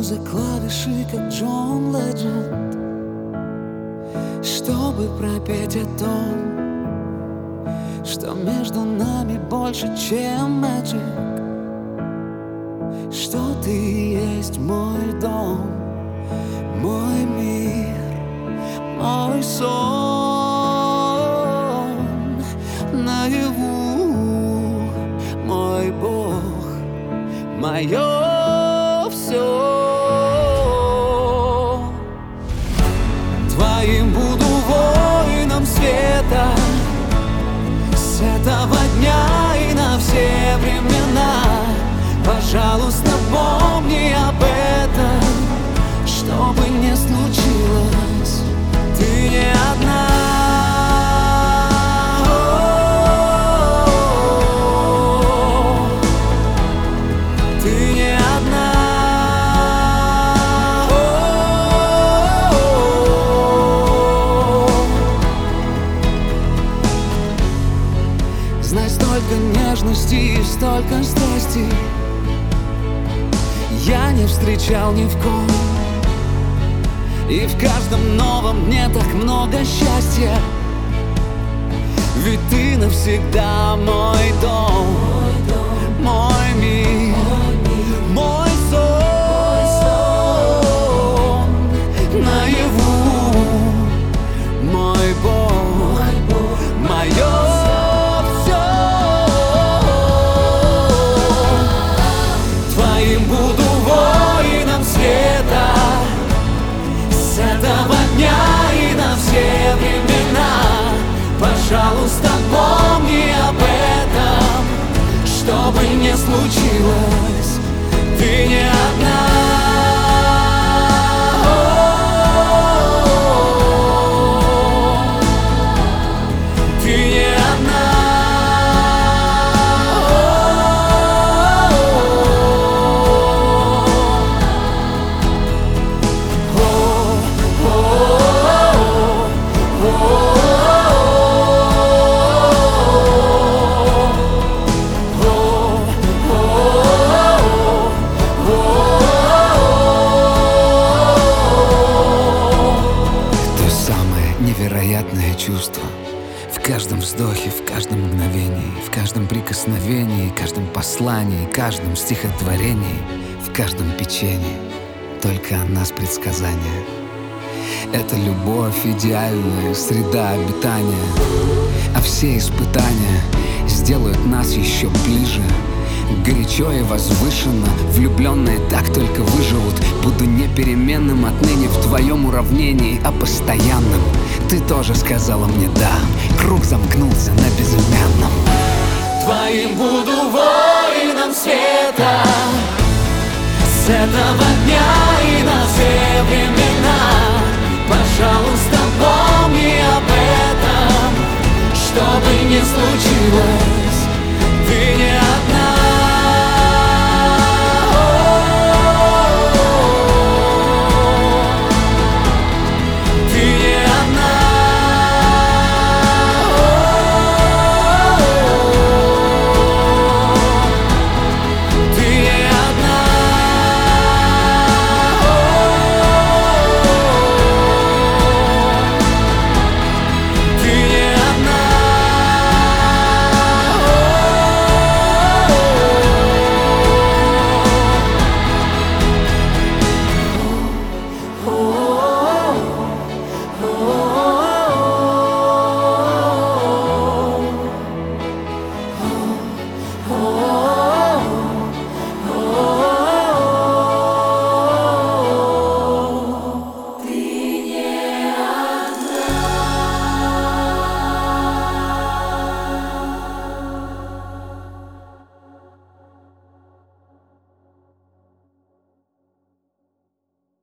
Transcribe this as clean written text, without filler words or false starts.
за клавиши, как Джон Ледженд, чтобы пропеть о том, что между нами больше, чем magic, что ты есть мой дом, мой мир, мой сон наяву, мой Бог, мое все. Твоим буду воином света с этого дня и на все времена. Пожалуйста, помни об этом, что бы ни случилось, ты не одна. Ты не одна. Знай, столько нежности и столько страсти я не встречал ни в ком. И в каждом новом дне так много счастья, ведь ты навсегда мой дом, мой мир, мой сон наяву, мой Бог, мое все. Твоим буду воином света с этого дня и на все времена. Пожалуйста, помни об этом, что бы ни случилось, ты не одна. Ты не одна. Невероятное чувство в каждом вздохе, в каждом мгновении, в каждом прикосновении, каждом послании, каждом стихотворении, в каждом печенье. Только о нас предсказания. Это любовь, идеальная среда обитания, а все испытания сделают нас еще ближе. Горячо и возвышенно, влюбленные так только выживут. Буду непеременным отныне в твоем уравнении, а постоянным. Ты тоже сказала мне да, круг замкнулся на безымянном. Твоим буду воином света с этого дня и на все времена. Пожалуйста, помни об этом, что бы ни случилось.